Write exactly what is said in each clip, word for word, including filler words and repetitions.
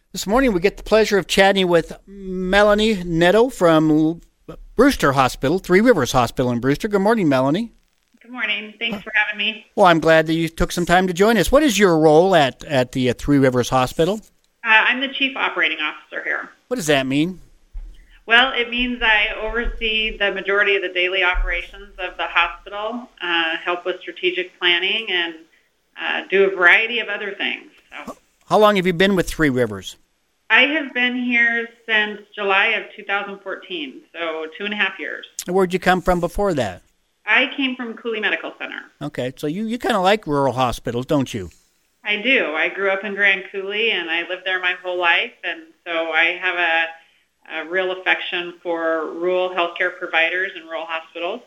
This morning we get the pleasure of chatting with Melanie Netto from Brewster Hospital, Three Rivers Hospital in Brewster. Good morning, Melanie. Good morning. Thanks for having me. Well, I'm glad that you took some time to join us. What is your role at, at the uh, Three Rivers Hospital? Uh, I'm the Chief Operating Officer here. What does that mean? Well, it means I oversee the majority of the daily operations of the hospital, uh, help with strategic planning, and uh, do a variety of other things. So. How long have you been with Three Rivers? I have been here since July of two thousand fourteen, so two and a half years. Where'd you come from before that? I came from Cooley Medical Center. Okay, so you, you kind of like rural hospitals, don't you? I do. I grew up in Grand Coulee, and I lived there my whole life, and so I have a, a real affection for rural healthcare providers and rural hospitals.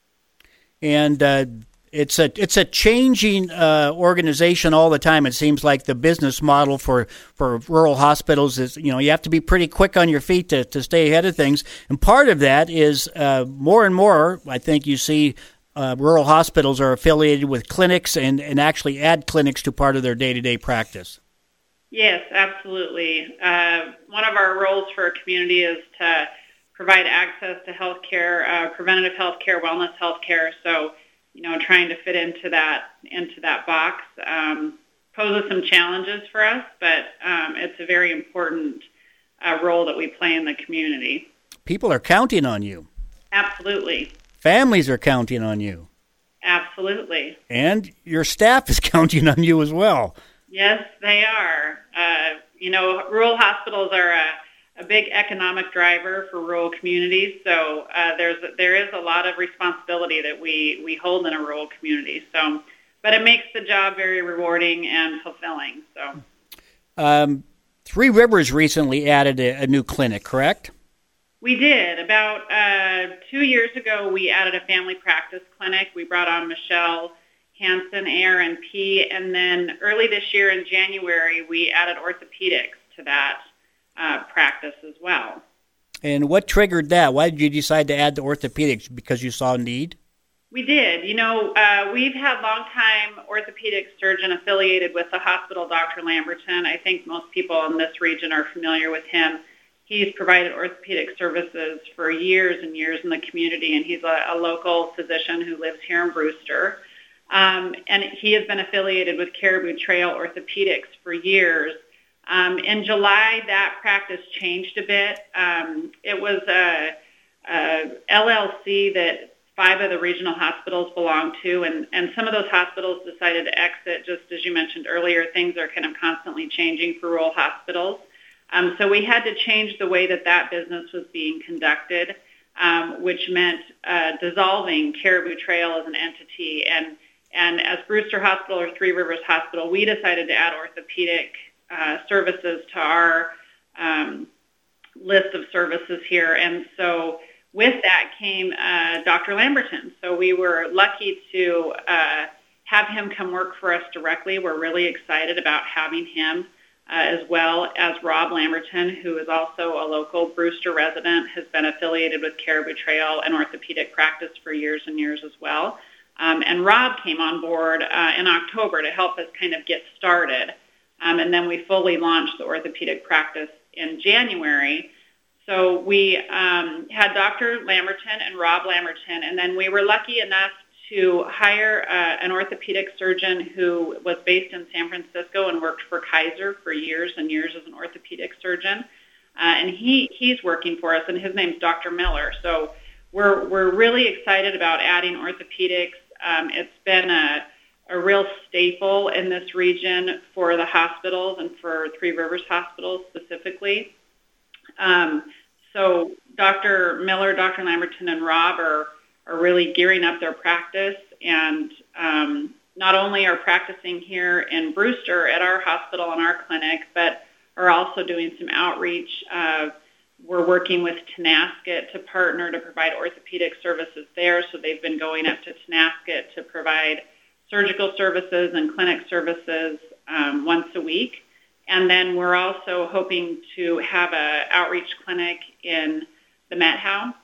And uh, it's a it's a changing uh, organization all the time. It seems like the business model for, for rural hospitals is, you know, you have to be pretty quick on your feet to, to stay ahead of things. And part of that is uh, more and more, I think you see uh, rural hospitals are affiliated with clinics and, and actually add clinics to part of their day-to-day practice. Yes, absolutely. Uh, one of our roles for a community is to provide access to health care, uh, preventative health care, wellness health care. So, you know, trying to fit into that into that box um, poses some challenges for us, but um, it's a very important uh, role that we play in the community. People are counting on you. Absolutely. Families are counting on you. Absolutely. And your staff is counting on you as well. Yes, they are. Uh, you know, rural hospitals are a a big economic driver for rural communities. So uh, there's there is a lot of responsibility that we, we hold in a rural community. So, but it makes the job very rewarding and fulfilling. So, um, Three Rivers recently added a, a new clinic, correct? We did. About uh, two years ago, we added a family practice clinic. We brought on Michelle Hansen, A R N P, and then early this year in January, we added orthopedics to that Uh, practice as well. And what triggered that? Why did you decide to add the orthopedics? Because you saw need? We did. You know, uh, we've had longtime orthopedic surgeon affiliated with the hospital, Doctor Lamberton. I think most people in this region are familiar with him. He's provided orthopedic services for years and years in the community, and he's a, a local physician who lives here in Brewster. Um, and he has been affiliated with Caribou Trail Orthopedics for years. Um, in July, that practice changed a bit. Um, it was a, a L L C that five of the regional hospitals belong to, and, and some of those hospitals decided to exit. Just as you mentioned earlier, things are kind of constantly changing for rural hospitals. Um, so we had to change the way that that business was being conducted, um, which meant uh, dissolving Caribou Trail as an entity. And, and as Brewster Hospital or Three Rivers Hospital, we decided to add orthopedic Uh, services to our um, list of services here. And so with that came uh, Doctor Lamberton. So we were lucky to uh, have him come work for us directly. We're really excited about having him uh, as well as Rob Lamberton, who is also a local Brewster resident, has been affiliated with Caribou Trail and orthopedic practice for years and years as well. Um, and Rob came on board uh, in October to help us kind of get started. Um, and then we fully launched the orthopedic practice in January. So we um, had Doctor Lamberton and Rob Lamberton, and then we were lucky enough to hire uh, an orthopedic surgeon who was based in San Francisco and worked for Kaiser for years and years as an orthopedic surgeon. Uh, and he, he's working for us, and his name's Doctor Miller. So we're, we're really excited about adding orthopedics. Um, it's been a a real staple in this region for the hospitals and for Three Rivers Hospital specifically. Um, so Doctor Miller, Doctor Lamberton, and Rob are, are really gearing up their practice, and um, not only are practicing here in Brewster at our hospital and our clinic, but are also doing some outreach. Uh, we're working with Tenasket to partner to provide orthopedic services there, so they've been going up to Tenasket to provide surgical services and clinic services um, once a week. And then we're also hoping to have an outreach clinic in the Met-How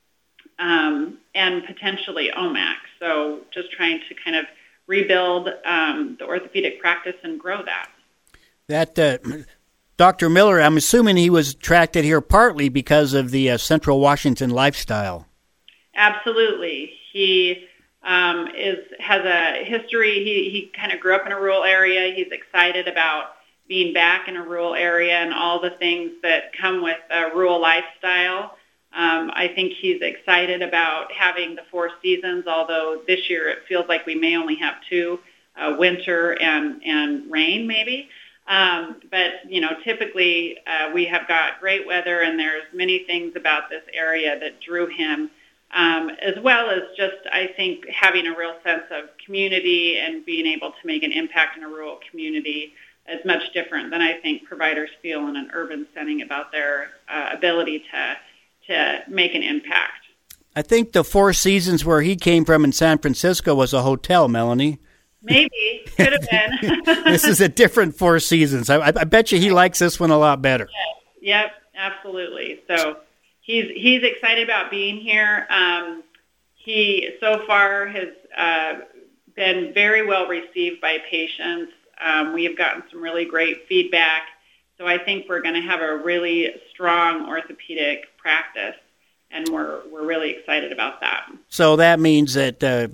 um, and potentially O M A C. So just trying to kind of rebuild um, the orthopedic practice and grow that. That uh, Doctor Miller, I'm assuming he was attracted here partly because of the uh, Central Washington lifestyle. Absolutely. He um, is has a history. He, he kind of grew up in a rural area. He's excited about being back in a rural area and all the things that come with a rural lifestyle. Um, I think he's excited about having the four seasons, although this year it feels like we may only have two, uh, winter and, and rain maybe. Um, but, you know, typically uh, we have got great weather, and there's many things about this area that drew him, um, as well as just, I think, having a real sense of community and being able to make an impact in a rural community is much different than I think providers feel in an urban setting about their uh, ability to to make an impact. I think the Four Seasons where he came from in San Francisco was a hotel, Melanie. Maybe. Could have been. This is a different Four Seasons. I, I bet you he likes this one a lot better. Yes. Yep, absolutely. So he's he's excited about being here. Um, he so far has uh, been very well received by patients. Um, we have gotten some really great feedback. So I think we're going to have a really strong orthopedic practice, and we're we're really excited about that. So that means that uh,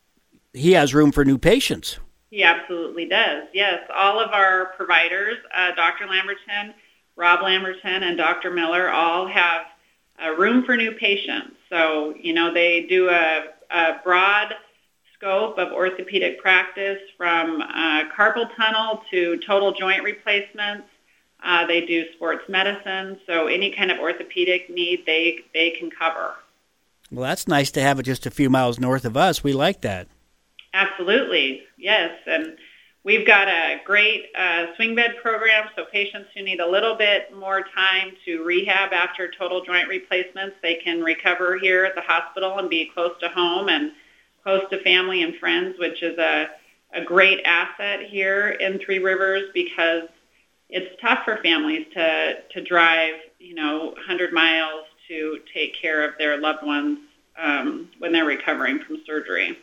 he has room for new patients. He absolutely does, yes. All of our providers, uh, Doctor Lamberton, Rob Lamberton, and Doctor Miller, all have uh, room for new patients. So, you know, they do a, a broad scope of orthopedic practice from uh, carpal tunnel to total joint replacements. Uh, they do sports medicine, so any kind of orthopedic need they they can cover. Well, that's nice to have it just a few miles north of us. We like that. Absolutely, yes. And we've got a great uh, swing bed program, so patients who need a little bit more time to rehab after total joint replacements, they can recover here at the hospital and be close to home and close to family and friends, which is a, a great asset here in Three Rivers, because it's tough for families to, to drive, you know, one hundred miles to take care of their loved ones um, when they're recovering from surgery.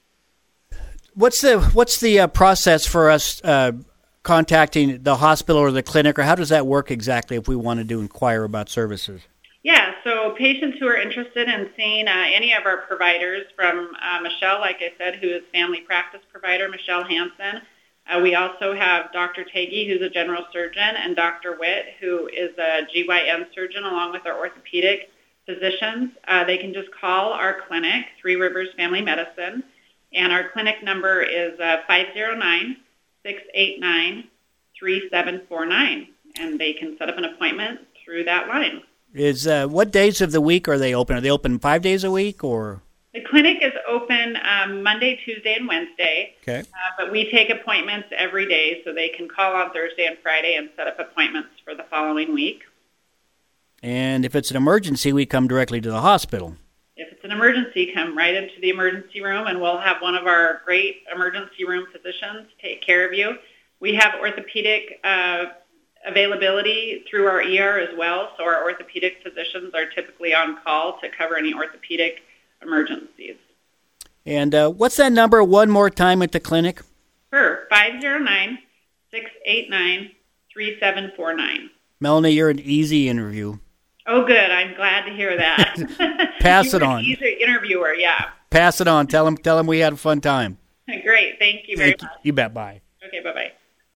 What's the what's the uh, process for us uh, contacting the hospital or the clinic, or how does that work exactly if we wanted to inquire about services? Yeah, so patients who are interested in seeing uh, any of our providers, from uh, Michelle, like I said, who is family practice provider, Michelle Hansen. Uh, we also have Doctor Tagey, who's a general surgeon, and Doctor Witt, who is a G Y N surgeon, along with our orthopedic physicians. Uh, they can just call our clinic, Three Rivers Family Medicine, and our clinic number is uh, five oh nine, six eight nine, three seven four nine, and they can set up an appointment through that line. Is uh, what days of the week are they open? Are they open five days a week, or? The clinic is open um, Monday, Tuesday, and Wednesday. Okay. Uh, but we take appointments every day, so they can call on Thursday and Friday and set up appointments for the following week. And if it's an emergency, we come directly to the hospital. If it's an emergency, come right into the emergency room, and we'll have one of our great emergency room physicians take care of you. We have orthopedic uh, availability through our E R as well, so our orthopedic physicians are typically on call to cover any orthopedic emergencies. And uh, what's that number one more time at the clinic? Sure, five oh nine, six eight nine, three seven four nine. Melanie, you're an easy interview. Oh, good. I'm glad to hear that. Pass it on. He's an interviewer, yeah. Pass it on. Tell him, tell him we had a fun time. Great. Thank you very Thank you. much. You bet. Bye. Okay, bye-bye.